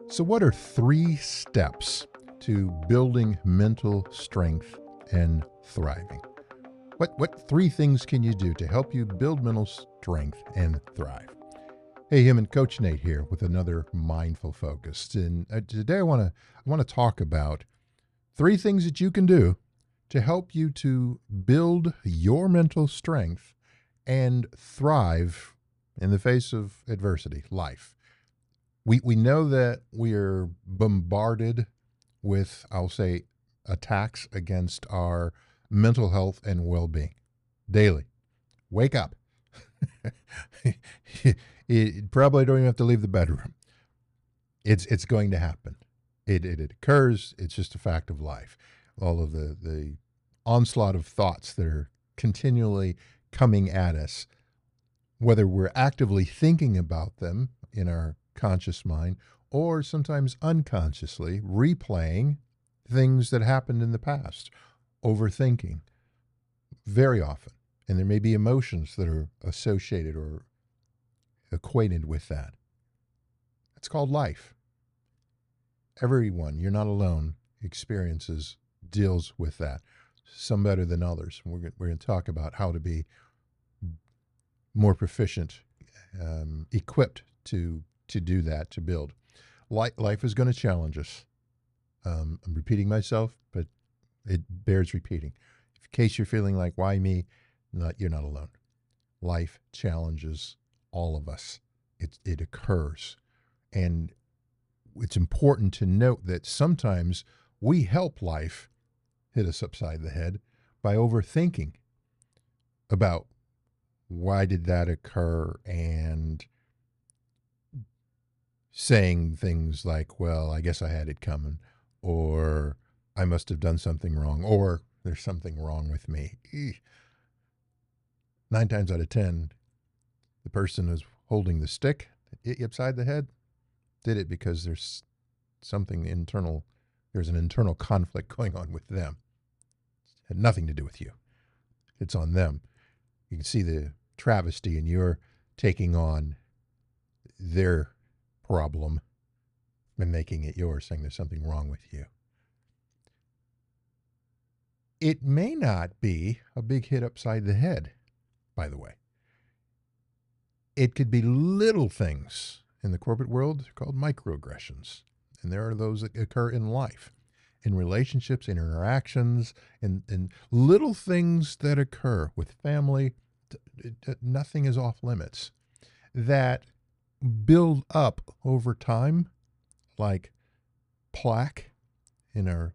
So, what are 3 steps to building mental strength and thriving? What 3 things can you do to help you build mental strength and thrive? Hey, him and Coach Nate here with another mindful focus. And today I want to talk about 3 things that you can do to help you to build your mental strength and thrive in the face of adversity, life. We know that we are bombarded with, I'll say, attacks against our mental health and well-being daily. Wake up. You probably don't even have to leave the bedroom. It's going to happen. It occurs. It's just a fact of life. All of the onslaught of thoughts that are continually coming at us, whether we're actively thinking about them in our conscious mind or sometimes unconsciously replaying things that happened in the past, overthinking very often. And there may be emotions that are associated or equated with that. It's called life. Everyone, you're not alone, deals with that. Some better than others. We're going to talk about how to be more proficient, equipped to do that, to build. Life is going to challenge us. I'm repeating myself, but it bears repeating. In case you're feeling like, why me? You're not alone. Life challenges all of us. It occurs. And it's important to note that sometimes we help life hit us upside the head by overthinking about why did that occur, and saying things like, well, I guess I had it coming, or I must have done something wrong, or there's something wrong with me. 9 times out of 10, the person who's holding the stick that hit you upside the head did it because there's something internal. There's an internal conflict going on with them. It had nothing to do with you. It's on them. You can see the travesty in your taking on their problem and making it yours, saying there's something wrong with you. It may not be a big hit upside the head, by the way. It could be little things. In the corporate world, they're called microaggressions. And there are those that occur in life, in relationships, in interactions, in little things that occur with family. Nothing is off limits, that build up over time, like plaque in our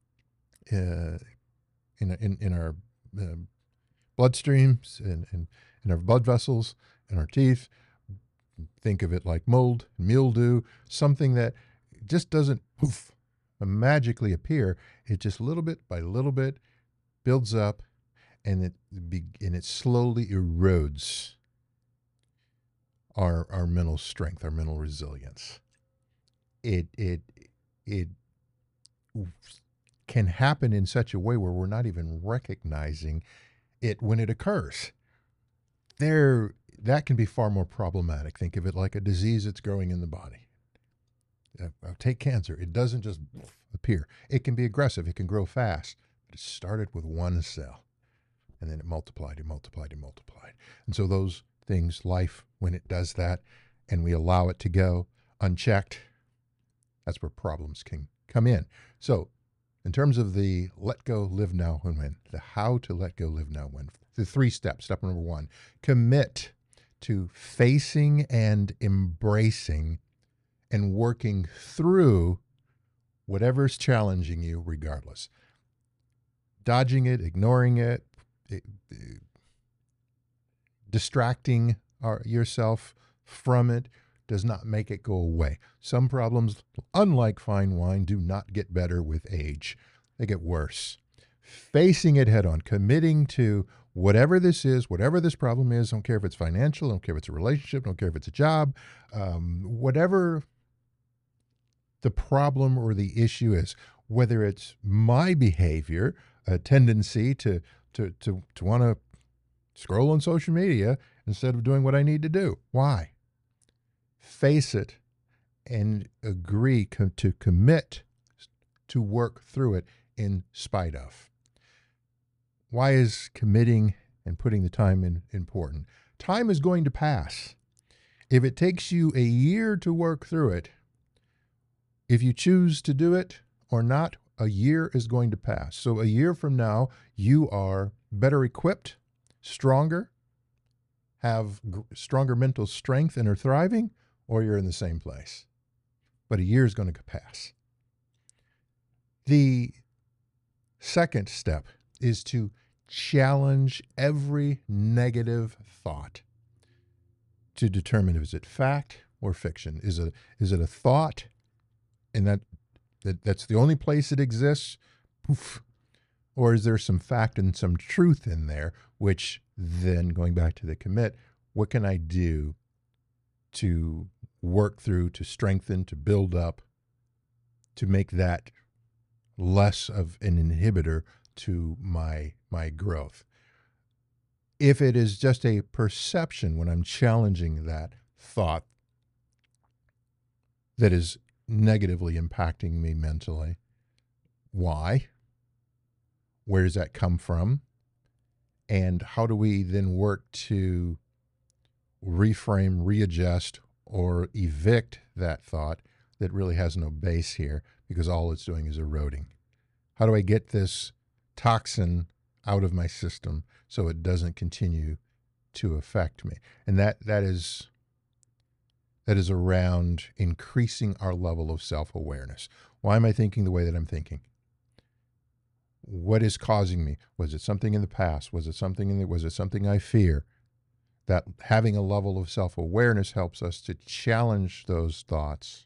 in our bloodstreams and in our blood vessels and our teeth. Think of it like mold, mildew, something that just doesn't poof magically appear. It just little bit by little bit builds up, and it slowly erodes our mental strength, our mental resilience. It can happen in such a way where we're not even recognizing it when it occurs. That can be far more problematic. Think of it like a disease that's growing in the body. Take cancer. It doesn't just appear. It can be aggressive. It can grow fast. But it started with one cell, and then it multiplied and multiplied and multiplied. And so those things, life, when it does that, and we allow it to go unchecked, that's where problems can come in. So in terms of the let go, live now, and win, the how to let go, live now, win, the 3 steps. Step number 1, commit to facing and embracing and working through whatever's challenging you regardless. Dodging it, ignoring it, distracting yourself from it does not make it go away. Some problems, unlike fine wine, do not get better with age. They get worse. Facing it head on, committing to whatever this is, whatever this problem is, don't care if it's financial, don't care if it's a relationship, don't care if it's a job, whatever the problem or the issue is, whether it's my behavior, a tendency to want to scroll on social media instead of doing what I need to do. Why? Face it and agree to commit to work through it in spite of. Why is committing and putting the time in important? Time is going to pass. If it takes you a year to work through it, if you choose to do it or not, a year is going to pass. So a year from now, you are better equipped, stronger, have stronger mental strength and are thriving, or you're in the same place. But a year is going to pass. The second step is to challenge every negative thought to determine if it's fact or fiction. Is it a thought, and that's the only place it exists? Poof. Or is there some fact and some truth in there, which then, going back to the commit, what can I do to work through, to strengthen, to build up, to make that less of an inhibitor to my growth? If it is just a perception when I'm challenging that thought that is negatively impacting me mentally, why? Where does that come from? And how do we then work to reframe, readjust, or evict that thought that really has no base here because all it's doing is eroding? How do I get this toxin out of my system so it doesn't continue to affect me? And that is around increasing our level of self-awareness. Why am I thinking the way that I'm thinking? What is causing me? Was it something in the past? Was it something I fear? That having a level of self-awareness helps us to challenge those thoughts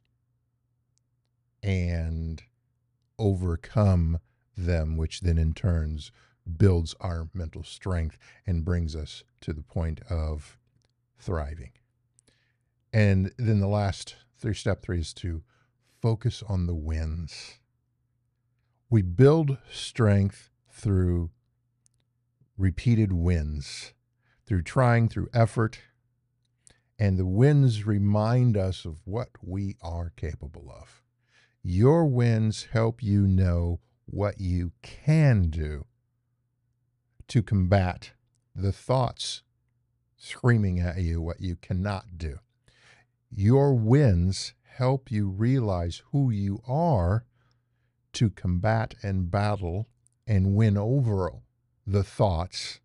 and overcome them, which then in turns builds our mental strength and brings us to the point of thriving. And then the last step three is to focus on the wins. We build strength through repeated wins, through trying, through effort, and the wins remind us of what we are capable of. Your wins help you know what you can do to combat the thoughts screaming at you what you cannot do. Your wins help you realize who you are to combat and battle and win over the thoughts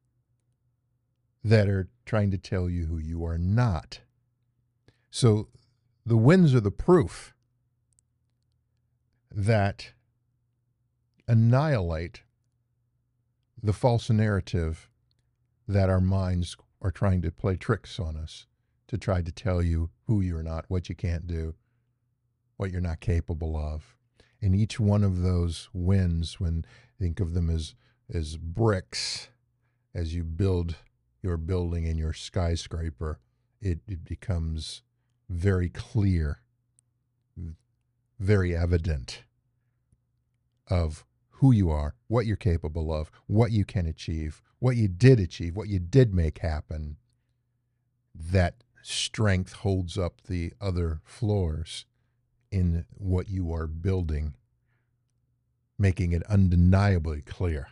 that are trying to tell you who you are not. So the wins are the proof that annihilate the false narrative that our minds are trying to play tricks on us to try to tell you who you're not, what you can't do, what you're not capable of. And each one of those wins, when think of them as bricks, as you build your building and your skyscraper, it becomes very clear, very evident of who you are, what you're capable of, what you can achieve, what you did make happen. That strength holds up the other floors in what you are building, making it undeniably clear,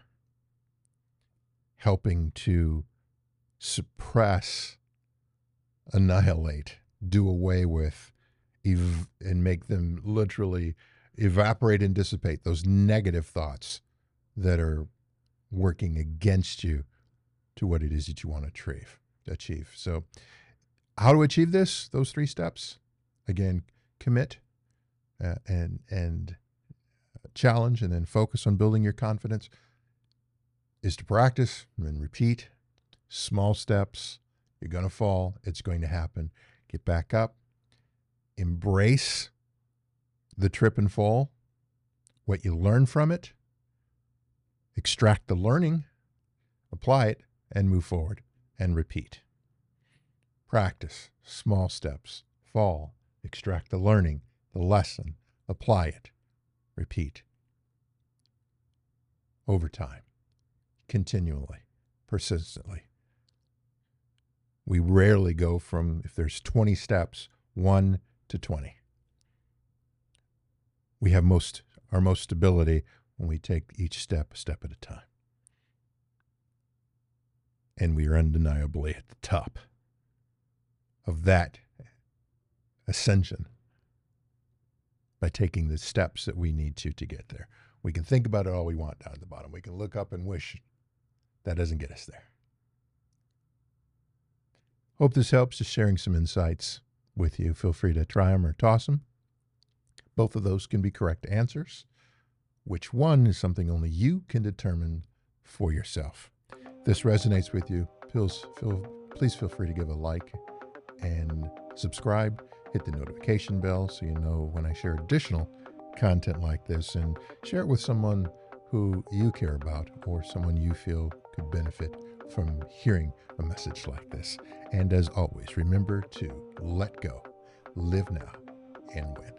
helping to suppress, annihilate, do away with, and make them literally evaporate and dissipate those negative thoughts that are working against you to what it is that you want to achieve. So how to achieve this, those three steps? Again, commit and challenge, and then focus on building your confidence, is to practice and repeat. Small steps. You're going to fall. It's going to happen. Get back up. Embrace the trip and fall, what you learn from it, extract the learning, apply it, and move forward and repeat. Practice, small steps, fall, extract the learning, the lesson, apply it, repeat. Over time, continually, persistently. We rarely go from, if there's 20 steps, 1 to 20. We have our most stability when we take each step a step at a time. And we are undeniably at the top of that ascension by taking the steps that we need to get there. We can think about it all we want down at the bottom. We can look up and wish. That doesn't get us there. Hope this helps, just sharing some insights with you. Feel free to try them or toss them. Both of those can be correct answers. Which one is something only you can determine for yourself. If this resonates with you, please feel free to give a like and subscribe. Hit the notification bell so you know when I share additional content like this, and share it with someone who you care about or someone you feel could benefit from hearing a message like this. And as always, remember to let go, live now, and win.